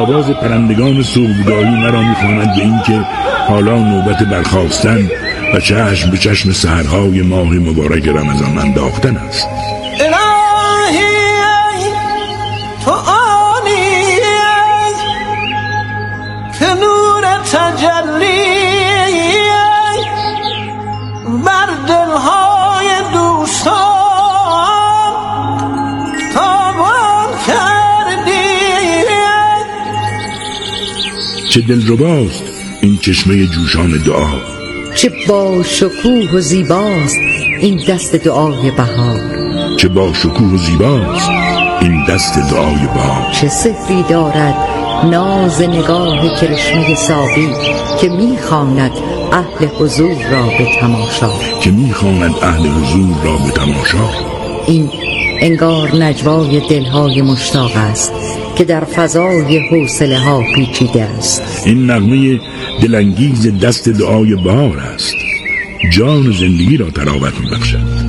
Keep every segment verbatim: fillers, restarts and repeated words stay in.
آواز پرندگان صبحگاهی مرا می‌خواند به این که حالا نوبت برخاستن و چشم به چشم سحرهای ماه مبارک رمضان انداختن است. تو آنی که نور تجلی بر دلهای دوستان تابان کردی. چه دلرباست این چشمه جوشان دعا، چه با شکوه و زیباست این دست دعای بهار، چه با شکوه و زیباست این دست دعای بهار. چه سحری دارد ناز نگاه کرشمه ساقی که میخواند اهل حضور را به تماشا، که میخواند اهل حضور را به تماشا. این انگار نجوای دلهای مشتاق است که در فضای حوصله ها پیچیده است. این نغمه دلانگیز دست دعای بهار است، جان زندگی را تراوت میبخشد.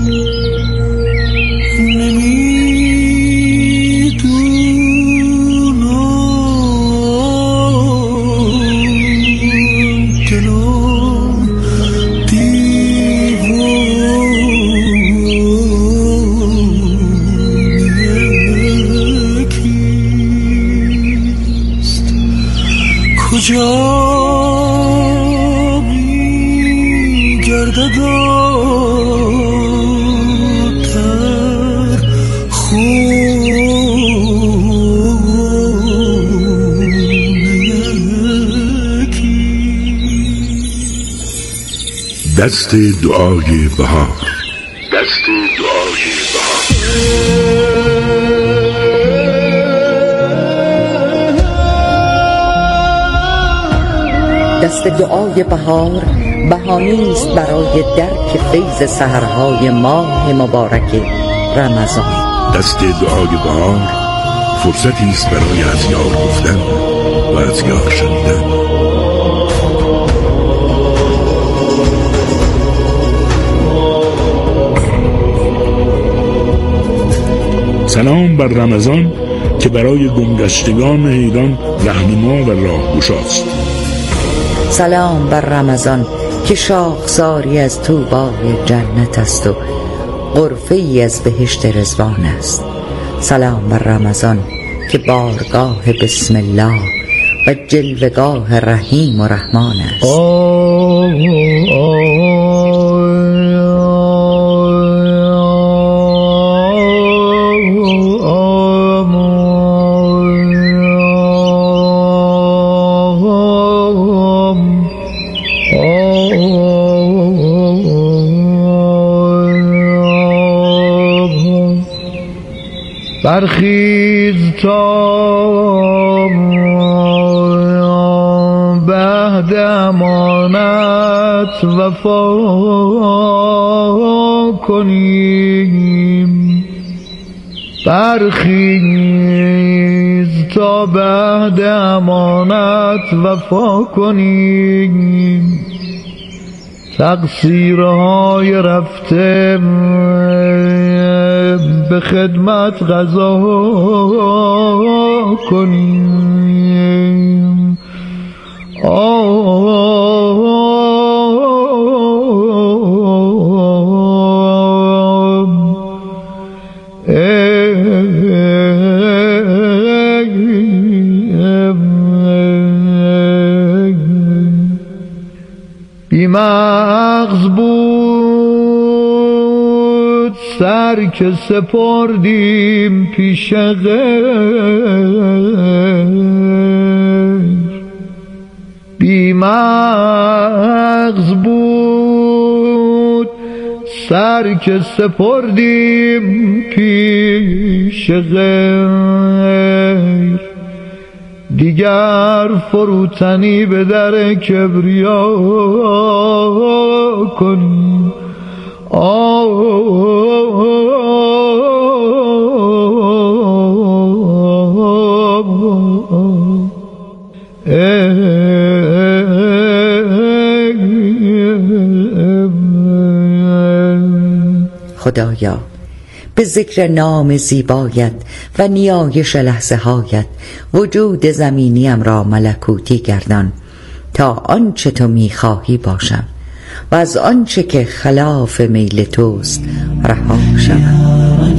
کجا می گردد آتر خون یکی. دست دعای بهار، دست دعای بهار. دست دعای بهار بهانه‌ای است برای درک فیض سحرهای ماه مبارک رمضان. دست دعای بهار فرصتی است برای از یار گفتن و از یار شنیدن. سلام بر رمضان که برای گمگشتگان ایران رهنما و راهگشاست. سلام بر رمضان که شاخساری از طوبای جنت است و غرفه ای از بهشت رضوان است. سلام بر رمضان که بارگاه بسم الله و جلوگاه رحیم و رحمان است. آه برخیز تا بعد امانت وفا کنیم، برخیز تا بعد امانت وفا کنیم، تقصیرهای رفته به خدمت قضا کنیم. بی مغز بود سر که سپردیم پیش غیر، بی مغز بود سر که سپردیم پیش غیر، دیگر فروتنی به در کبریا کنیم. خدایا به ذکر نام زیبایت و نیایش لحظه هایت وجود زمینیم را ملکوتی گردان تا آنچه تو میخواهی باشم و از آنچه که خلاف میل توست رها شوم.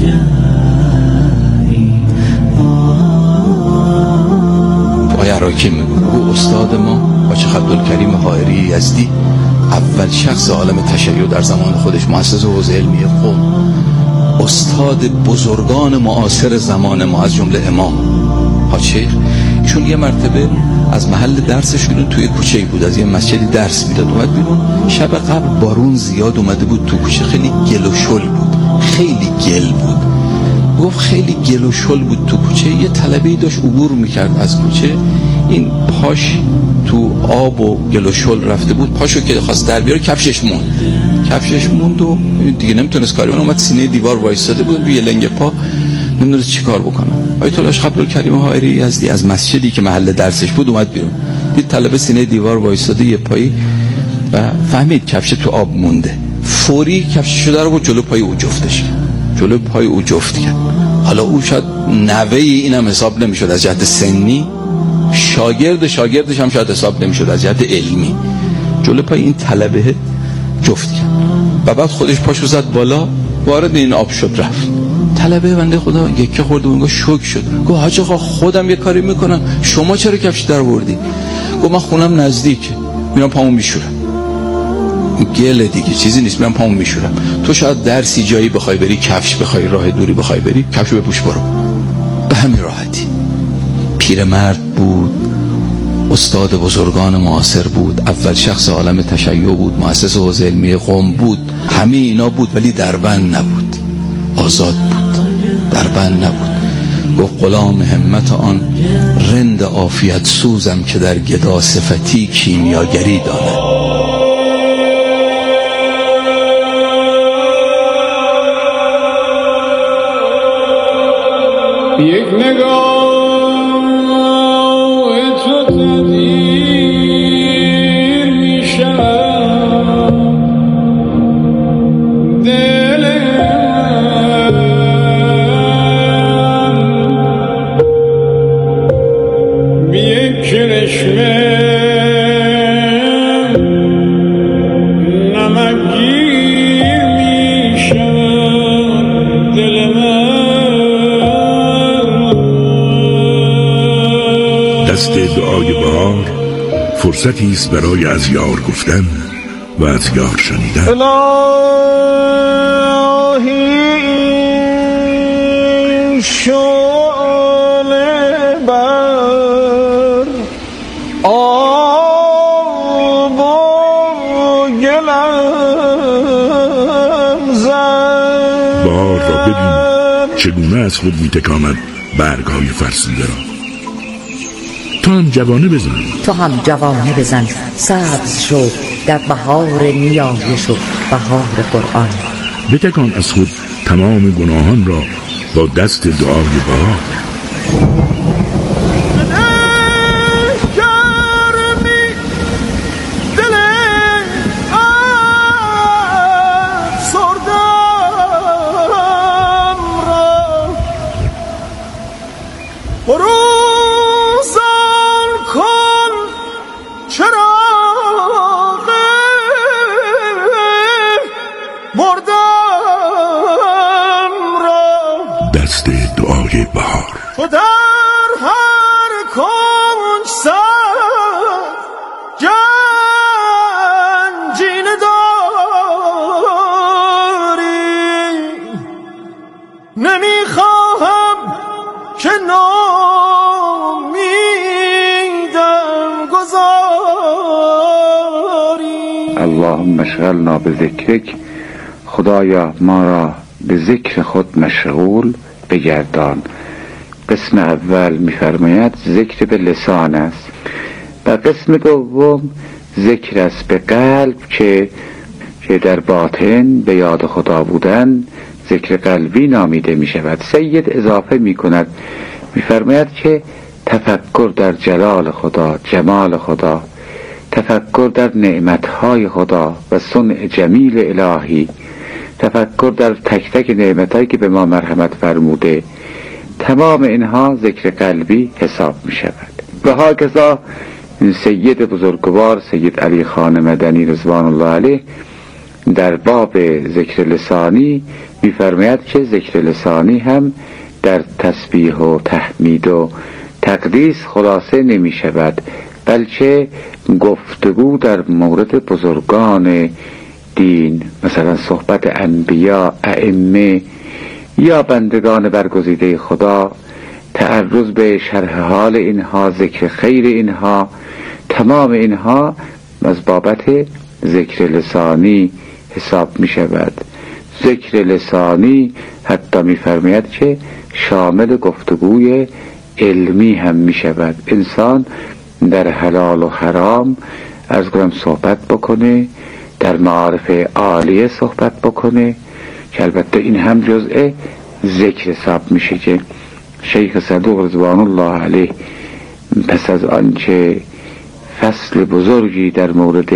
آقای عراقی میگه او استاد ما حاجی عبدالکریم حائری یزدی اول شخص عالم تشیع در زمان خودش، مؤسس حوزه علمی قم، استاد بزرگان معاصر زمان ما از جمله امام حاجی، چون یه مرتبه از محل درسش بیرون توی کوچه‌ای بود، از یه مسجدی درس میداد، اومد بیرون، شب قبل بارون زیاد اومده بود تو کوچه، خیلی گل و شل بود، خیلی گل بود، گفت خیلی گل و شل بود تو کوچه. یه طلبه‌ای داشت عبور میکرد از کوچه، این پاش تو آب و گل و شل رفته بود، پاشو که خواست در بیاره کفشش موند کفشش موند و دیگه نمیتونست کاری کنه، اومد سینه دیوار وایساده بود روی لنگ پا، نمیدونست چی کار بکنه. آیت الله عبدالکریم حائری یزدی از مسجدی که محل درسش بود اومد بیرون، دید طلبه سینه دیوار وایساده یه پایی و فهمید کفش تو آب مونده، فوری کفششو در آورد جلو پای او جفتش جلو پای او جفت کرد. حالا او شاید نوه اینم حساب نمیشد از جهت سنی، شاگرد شاگردش هم شاید حساب نمیشد از جهت علمی، جلو پای این طلبه جفت کرد و بعد خودش پاشو زد بالا، وارد این آب شد رفت. طلبه بنده خدا یکی خورد و انگار شوک شد، گفت حاج آقا خودم یه کاری میکنم، شما چرا کفش در آوردی؟ گفت من خونم نزدیکه، میرم پامو میشورم، گله دیگه چیزی نیست، میرم پامو میشورم. تو شاید درسی جایی بخوای بری، کفش بخوای راه دوری بخوای بری، کفشو بپوش برو، به همین راحتی. پیرمرد بود، استاد بزرگان معاصر بود، اول شخص عالم تشیع بود، مؤسس حوزه علمی قم بود، همه اینا بود، ولی دربند نبود، آزاد بود، دربند نبود. گفت غلام همت آن رند عافیت سوزم که در گدا صفتی کیمیاگری داند. یک نگاه تو تدیر می شود دلم، بی یک کرشمه نمکگیر می شود دل من. دست دعای بهار فرصتی است برای از یار گفتن و از یار شنیدن. الهی شعله بر آب و گلم زن، بهار را ببین چگونه از خود میتکاند برگ‌های فرسوده را. تو هم جوانه بزن تو هم جوانه بزن، سبز شو در بهار نیایش و بهار قرآن. بتکان از خود تمام گناهان را با دست دعای بهار. دست دعای بهار. تو در هر کنج سر گنجینه داری، نمیخواهم که نامیدم گذاری. اللهم اشغلنا بذکرک، خدایا ما را به ذکر خود مشغول بگردان. قسم اول می‌فرماید ذکر به لسان است و قسم دوم ذکر است به قلب که که در باطن به یاد خدا بودن ذکر قلبی نامیده می شود. سید اضافه می کند، می‌فرماید که تفکر در جلال خدا، جمال خدا، تفکر در نعمتهای خدا و صنع جمیل الهی، تفکر در تک تک نعمتایی که به ما مرحمت فرموده، تمام اینها ذکر قلبی حساب می شود. و هاکذا سید بزرگوار سید علی خان مدنی رضوان الله علیه در باب ذکر لسانی می‌فرماید که ذکر لسانی هم در تسبیح و تحمید و تقدیس خلاصه نمی شود، بلکه گفتگو در مورد بزرگان دین، مثلا صحبت انبیا، ائمه یا بندگان برگزیده خدا، تعرض به شرح حال اینها، ذکر خیر اینها، تمام اینها از بابت ذکر لسانی حساب می شود. ذکر لسانی حتی می فرماید که شامل گفتگوی علمی هم می شود. انسان در حلال و حرام از کنم صحبت بکنه، در معارف عالیه صحبت بکنه، که البته این هم جزء ذکر حساب میشه که شیخ صدوق رضوان الله علیه پس از آنچه فصل بزرگی در مورد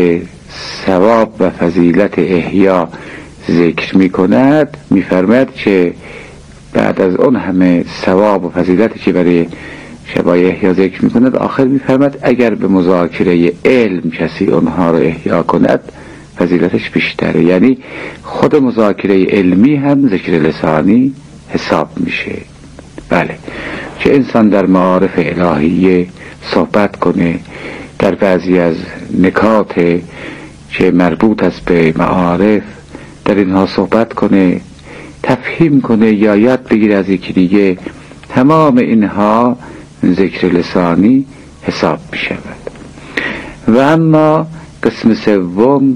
ثواب و فضیلت احیا ذکر می کند، می فرماید که بعد از اون همه ثواب و فضیلتی که برای شبای احیا ذکر می کند، آخر می فرماید اگر به مذاکره علم کسی اونها رو احیا کند فضیلتش بیشتره. یعنی خود مذاکره علمی هم ذکر لسانی حساب میشه. بله، که انسان در معارف الهیه صحبت کنه، در بعضی از نکات که مربوط است به معارف در اینها صحبت کنه، تفهیم کنه یا یاد بگیره از یکی دیگه، تمام اینها ذکر لسانی حساب میشود. و اما قسم سوم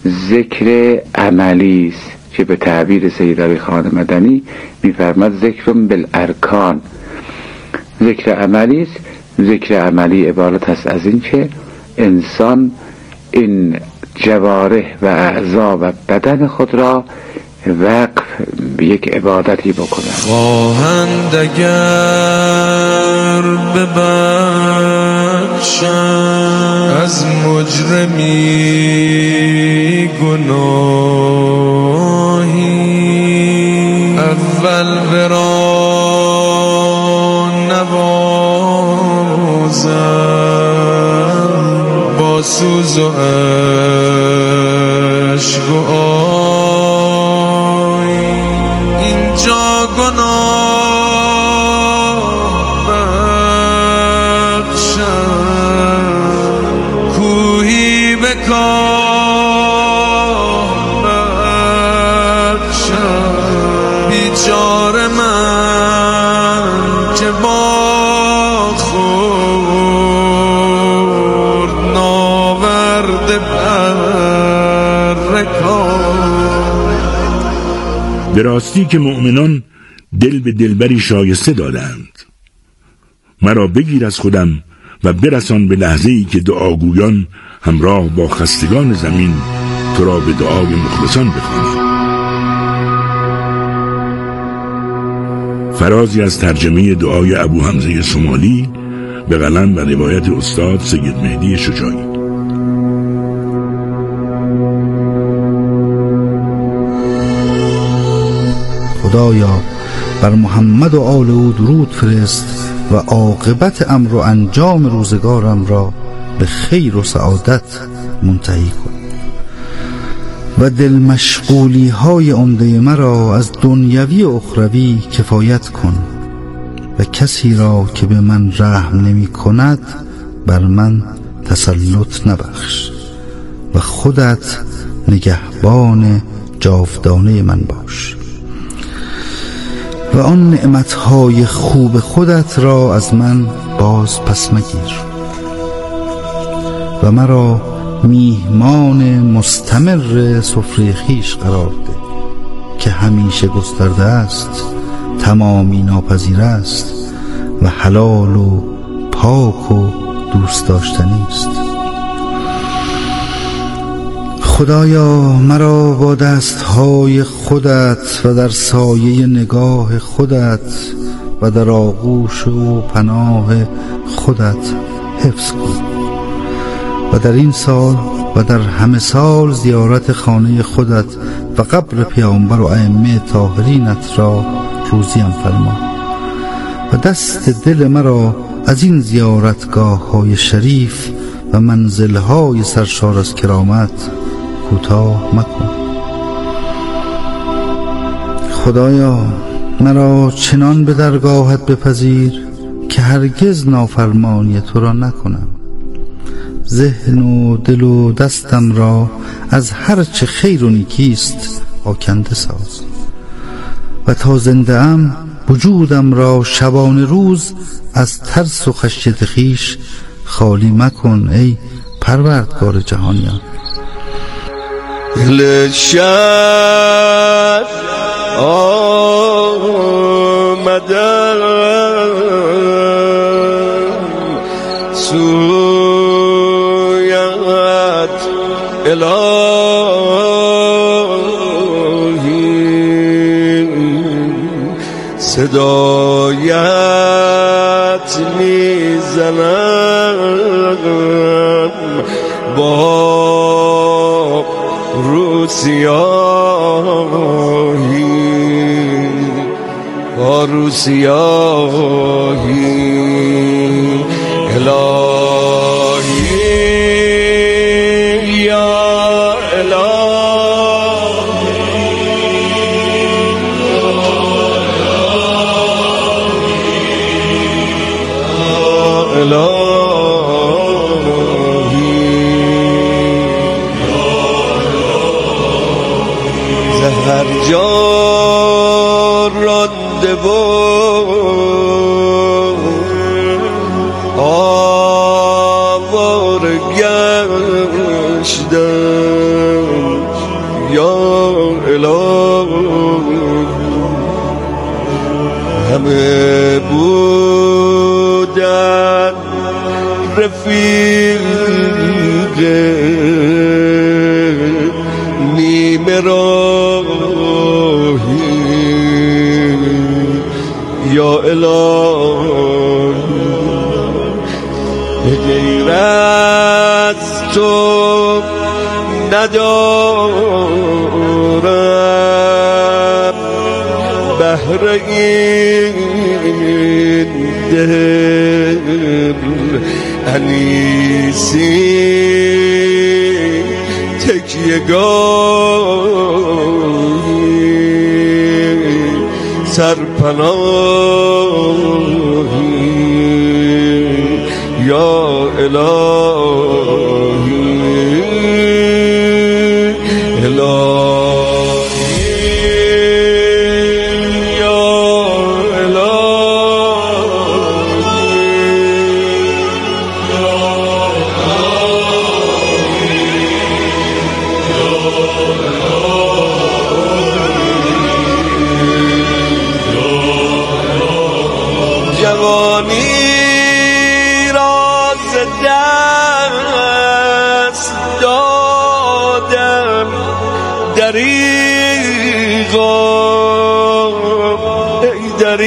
ذکر عملی است که به تعبیر سید علی خان مدنی می‌فرماید ذکر بالارکان. ذکر عملی است. ذکر عملی عبارت است از این که انسان این جوارح و اعضا و بدن خود را وقف به یک عبادتی بکنند. خواهند اگر ببخشند از مجرمی گناهی، اول ورا نوازند با سوز و عشق و آی. اینجا گناه بخشند، کوهی بکاه بخشند، بیچاره من که با خورد ناورده به راستی که مؤمنان دل به دلبری شایسته دادند. مرا بگیر از خودم و برسان به لحظه‌ای که دعاگویان همراه با خستگان زمین تو را به دعای مخلصان بخوانند. فرازی از ترجمه دعای ابو حمزه سومالی به قلم و روایت استاد سید مهدی شجاعی. خدایا بر محمد و آل او درود فرست و عاقبت امر و انجام روزگارم را به خیر و سعادت منتهی کن و دل مشغولی های عمده مرا از دنیوی و اخروی کفایت کن و کسی را که به من رحم نمی کند بر من تسلط نبخش و خودت نگهبان جاودانه من باش و آن نعمتهای خوب خودت را از من باز پس مگیر و مرا میهمان مستمر سفره خویش قرار ده که همیشه گسترده است، تمامی ناپذیر است و حلال و پاک و دوست داشتنی است. خدایا مرا با دستهای خودت و در سایه نگاه خودت و در آغوش و پناه خودت حفظ کن و در این سال و در همه سال زیارت خانه خودت و قبر پیامبر و ائمه طاهرینت را روزیم فرما و دست دل مرا از این زیارتگاه های شریف و منزل های سرشار از کرامت کوتاه مکن. خدایا مرا چنان به درگاهت بپذیر که هرگز نافرمانی تو را نکنم. ذهن و دل و دستم را از هر چه خیر و نیکیست آکنده ساز و تا زنده ام وجودم را شبانه روز از ترس و خشیت خویش خالی مکن ای پروردگار جهانیان. لشب آمدم سویت الهی صدایت میزنم با روسیاهی با روسیاهی الهی یا الهی یا هر جا رانده و آواره گشتم یا الهی همه بودن رفیق نیمه راهی یا الهی به غیر از تو ندارم بهر این دل انیسی تکیه‌گاهی سرپناهی یا الهی الهی یا جوانی را ز دست دادم دریغا ای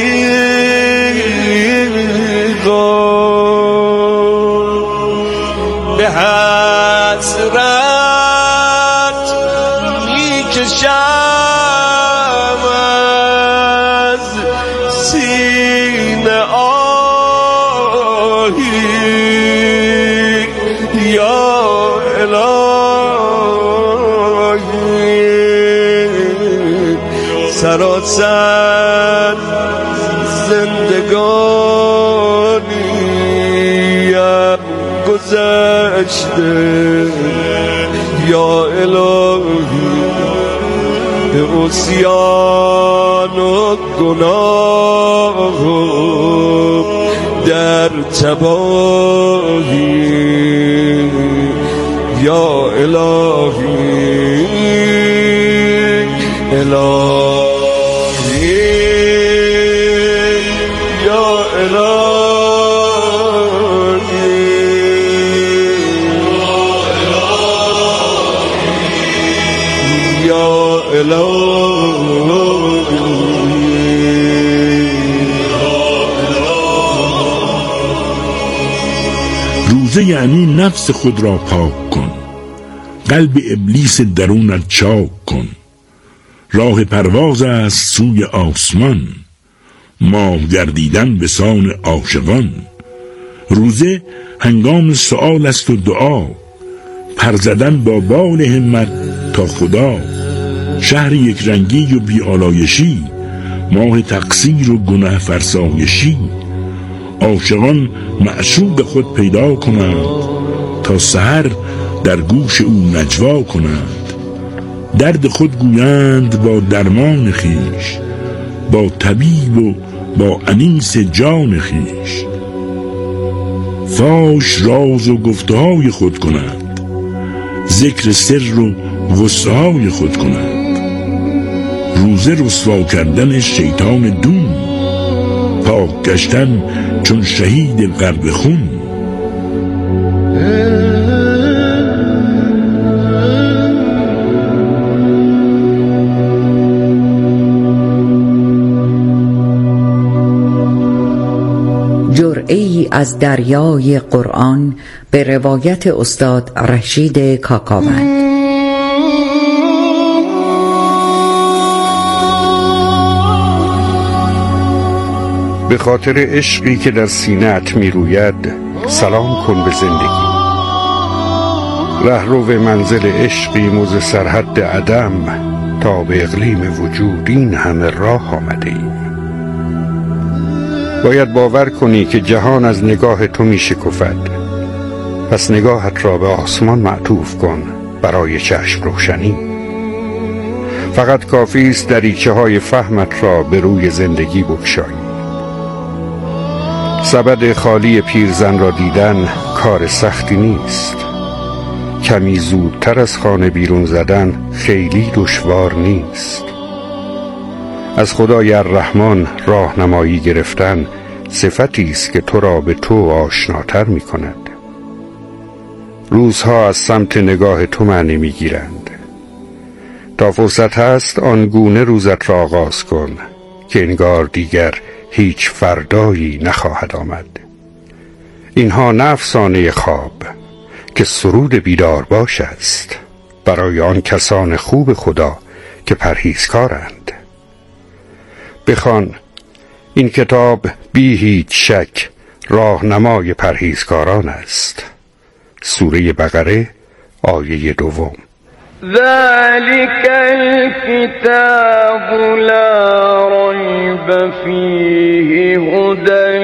دریغا به حسرت میکشم از سینه آهی یا الهی سراسر زندگانیم گذشته یا الهی به عصیان و گناه در تباهی یا الهی الهی یا الهی یا روزه یعنی نفس خود را پاک کن، قلب ابلیس درونت چاک کن راه پرواز است سوی آسمان، ماه گردیدن به سان عاشقان. روزه هنگام سؤال است و دعا، پر زدن با بال همت تا خدا. شهر یک رنگی و بیالایشی، ماه تقصیر و گناه فرسایشی. عاشقان معشوق خود پیدا کنند، تا سحر در گوش او نجوا کنند. درد خود گویند با درمان خیش، با طبیب و با انیس جان خیش. فاش راز و گفتهای خود کنند، ذکر سر و غصهای خود کنند. روزه رسوا کردن شیطان دون، پاک گشتن چون شهید غرق خون. جرعه‌ای از دریای قرآن به روایت استاد رشید کاکاوند. به خاطر عشقی که در سینه‌ات می روید سلام کن به زندگی. رهرو منزل عشقی موز سرحد عدم، تا به اقلیم وجود این همه راه آمده ایم. باید باور کنی که جهان از نگاه تو می شکفد، پس نگاهت را به آسمان معطوف کن برای چشم روشنی. فقط کافی است دریچه های فهمت را به روی زندگی بگشایی. سبد خالی پیرزن را دیدن کار سختی نیست، کمی زودتر از خانه بیرون زدن خیلی دشوار نیست. از خدای الرحمن راهنمایی گرفتن صفتی است که تو را به تو آشناتر می کند. روزها از سمت نگاه تو معنی می گیرند. تا فرصت هست آنگونه روزت را آغاز کن که انگار دیگر هیچ فردایی نخواهد آمد. اینها نه افسانه خواب که سرود بیدار باش است برای آن کسان خوب خدا که پرهیزکارند. بخوان، این کتاب بی هیچ شک راهنمای پرهیزکاران است. سوره بقره آیه دوم. ذلك الكتاب لا ريب فيه هدى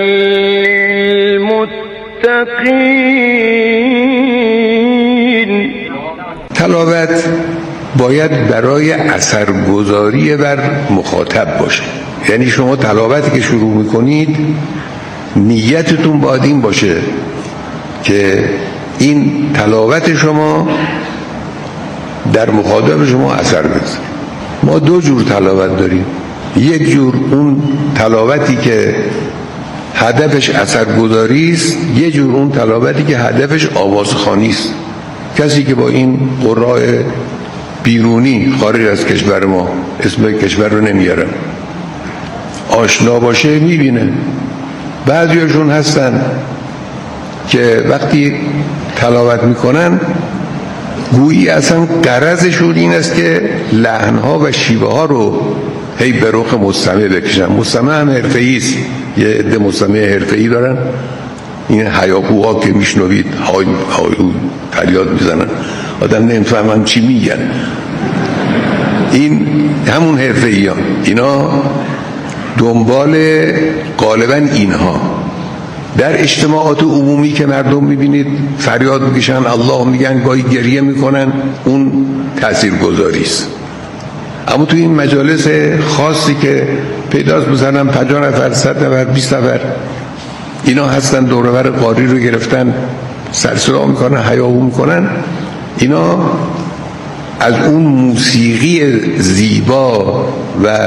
للمتقين. تلاوت باید برای اثرگذاری بر مخاطب باشه. یعنی شما تلاوتی که شروع میکنید نیتتون باید این باشه که این تلاوت شما در مخاطب شما اثر بذاره. ما دو جور تلاوت داریم. یک جور اون تلاوتی که هدفش اثرگذاری است، یک جور اون تلاوتی که هدفش آوازخوانی است. کسی که با این قراء بیرونی خارج از کشور ما، اسم کشور رو نمیارم، آشنا باشه میبینه. بعضیاشون هستن که وقتی تلاوت میکنن گویی اصلا غرضشون این است که لحنها و شیوه ها رو هی به رخ مستمع بکشن. مستمع هم حرفه‌ای است، یه عده مستمع حرفه‌ای دارن. این هیاهوها که میشنوید های هایو فریاد میزنن، آدم نمیفهمن چی میگن. این همون حرفه‌ای ها، اینا دنبال غالبا اینها. در اجتماعات عمومی که مردم میبینید فریاد میکشن، الله میگن، گاهی گریه میکنن، اون تاثیرگذاری است. اما تو این مجالس خاصی که پیداست، مثلا پنجاه نفر، صد نفر، بیست نفر اینا هستن دور و بر قاری رو گرفتن، سرسرا میکنن، هیاهو میکنن، اینا از اون موسیقی زیبا و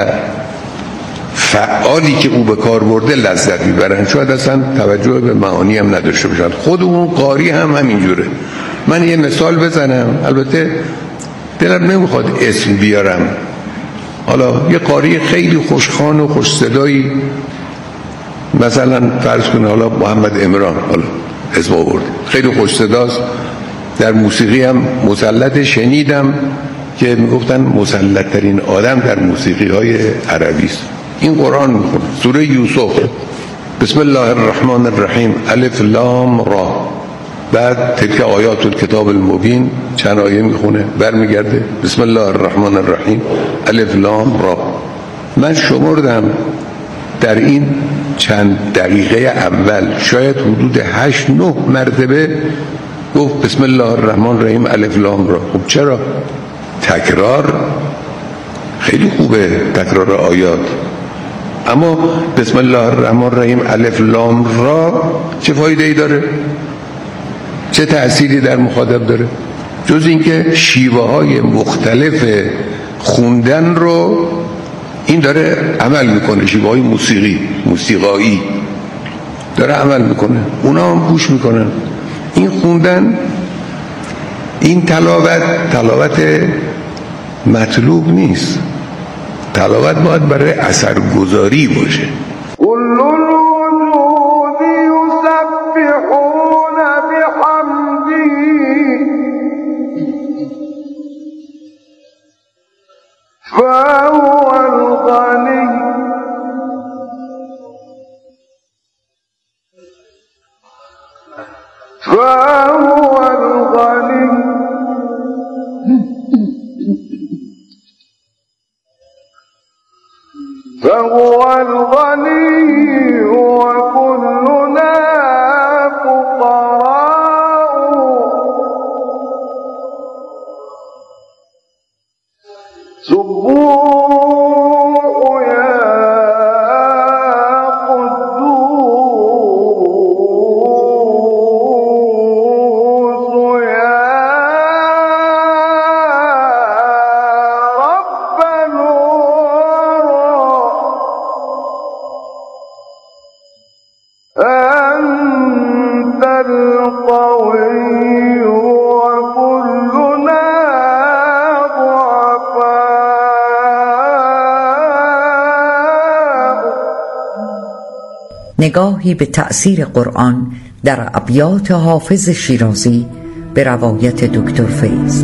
فعالی که او به کار برده لذت میبرن. شاید اصلا توجه به معانی هم نداشته باشن. خود اون قاری هم همینجوره. من یه مثال بزنم، البته دلم نمیخواد اسم بیارم. حالا یه قاری خیلی خوشخوان و خوش صدایی، مثلا فرض کنه حالا محمد عمران، حالا اسم آورد، خیلی خوش صداست، در موسیقی هم مسلط، شنیدم که میگفتن مسلط‌ترین آدم در موسیقی های عربی است. این قرآن میخونه سوره یوسف، بسم الله الرحمن الرحیم الف لام را، بعد تلک آیات الکتاب المبین چند آیه میخونه، برمیگرده بسم الله الرحمن الرحیم الف لام را. من شمردم در این چند دقیقه اول شاید حدود هشت نه مرتبه گفت بسم الله الرحمن الرحیم الف لام را. خب چرا؟ تکرار خیلی خوبه، تکرار آیات، اما بسم الله الرحمن الرحیم الف لام را چه فایده ای داره؟ چه تأثیری در مخاطب داره؟ جز اینکه شیوه های مختلف خوندن رو این داره عمل میکنه، شیوه های موسیقی موسیقایی داره عمل میکنه، اونا هم گوش میکنن. این خوندن، این تلاوت تلاوت مطلوب نیست، تلاوت باید برای اثرگذاری باشه. فهو الغني فهو الغني فهو الغني وكلنا فقراء سبوح يا قدوس يا رب الورى أنت القوي وكلنا نگاهی به تأثیر قرآن در ابیات حافظ شیرازی به روایت دکتر فیض.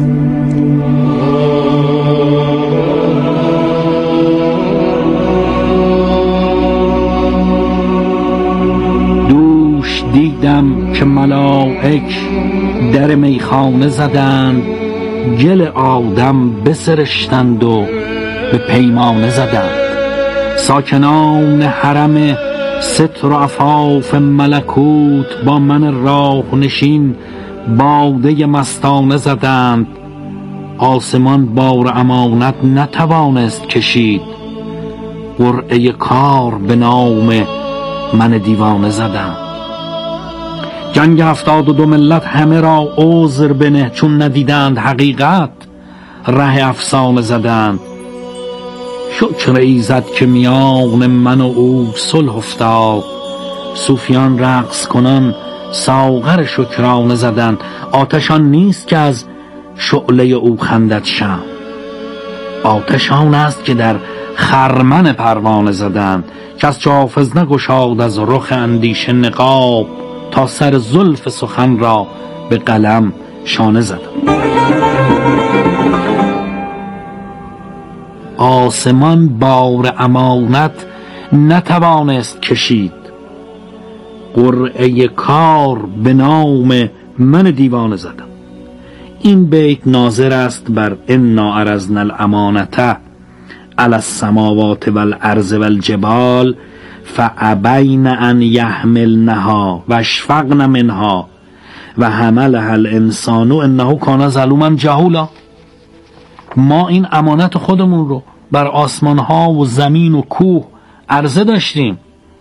دوش دیدم که ملائک در میخانه زدند، گل آدم بسرشتند و به پیمانه زدند. ساکنان حرم ستر و عفاف ملکوت با من راه نشین باده مستانه زدند. آسمان بار امانت نتوانست کشید، قرعه کار به نام من دیوانه زدند. جنگ هفتاد و دو ملت همه را عذر بنه، چون ندیدند حقیقت ره افسانه زدند. شکر ایزد که میان من و او صلح افتاد، صوفیان رقص کنان ساغر شکرانه زدند. آتشان نیست که از شعله او خندد شمع، آتشان است که در خرمن پروانه زدند. کس چو حافظ نگشاد از رخ اندیشه نقاب، تا سر زلف سخن را به قلم شانه زدند. آسمان بار امانت نتوانست کشید، قرعه کار به نام من دیوانه زدم. این بیت ناظر است بر انا عرضنا الامانة علی السماوات والارض والجبال فابین ان یحملنها واشفقن منها و حملها الانسان انه کان ظلوما جهولا. ما این امانت خودمون رو بر آسمان ها و زمین و کوه عرضه داشتیم،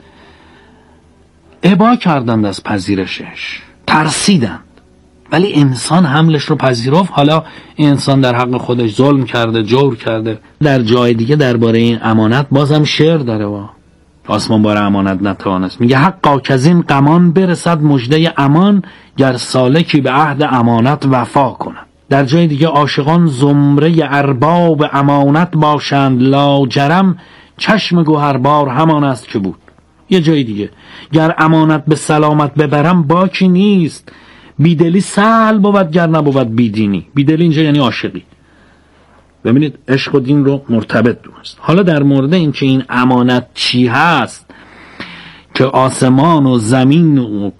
ابا کردند از پذیرشش، ترسیدند، ولی انسان حملش رو پذیرفت. حالا انسان در حق خودش ظلم کرده، جور کرده. در جای دیگه درباره این امانت بازم شعر داره و آسمان بار امانت نتوانست. میگه حقا که از این غمان برسد مژده امان، گر سالکی به عهد امانت وفا کنند. در جای دیگه عاشقان زمره ارباب امانت باشند، لاجرم چشم گوهربار همان است که بود. یه جای دیگه گر امانت به سلامت ببرم باکی نیست، بیدلی سهل بود گر نبود بیدینی. بیدلی اینجا یعنی عاشقی. ببینید عشق و دین رو مرتبط دونست. حالا در مورد این که این امانت چی هست که آسمان و زمین و